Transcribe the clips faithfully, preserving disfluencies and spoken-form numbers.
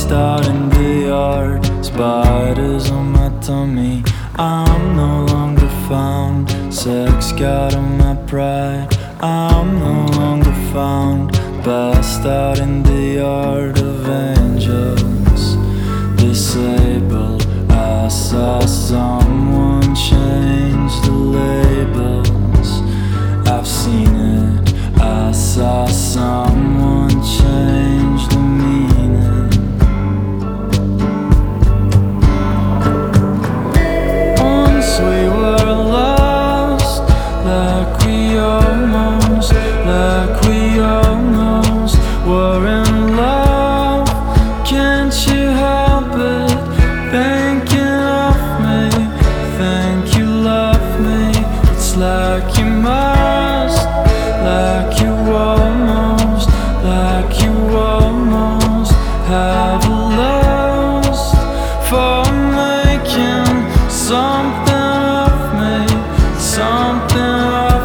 Bust out in the yard, spiders on my tummy. I'm no longer found. Sex got on my pride. I'm no longer found. Bust out in the yard of angels. Disabled. I saw someone change the labels. I've seen it. I saw someone change the meaning. Once we were lost, like we almost, like we almost were in love. Can't you help it? Thinking of me, think you love me. It's like you must, like you almost, like you almost have lost for making something of me, something of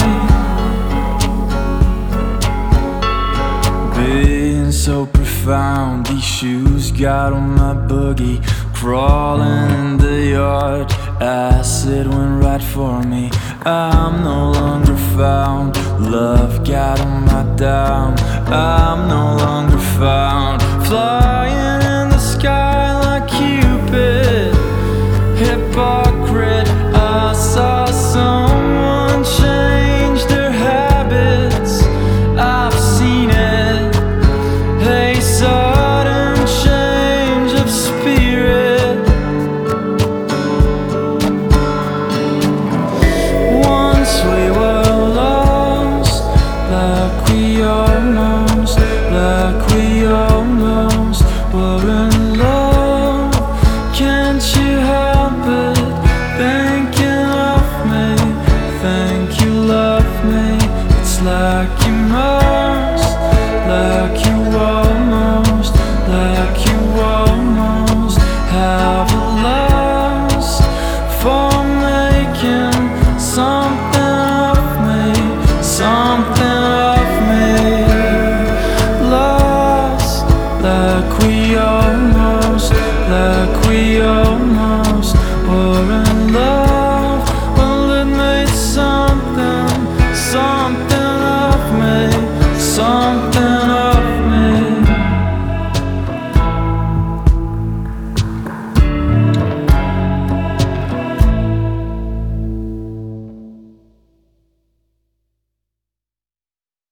me. Being so profound, these shoes got on my boogie. Crawling in the yard, acid went right for me. I'm no longer found. Love got on my down. I'm no longer found. Fly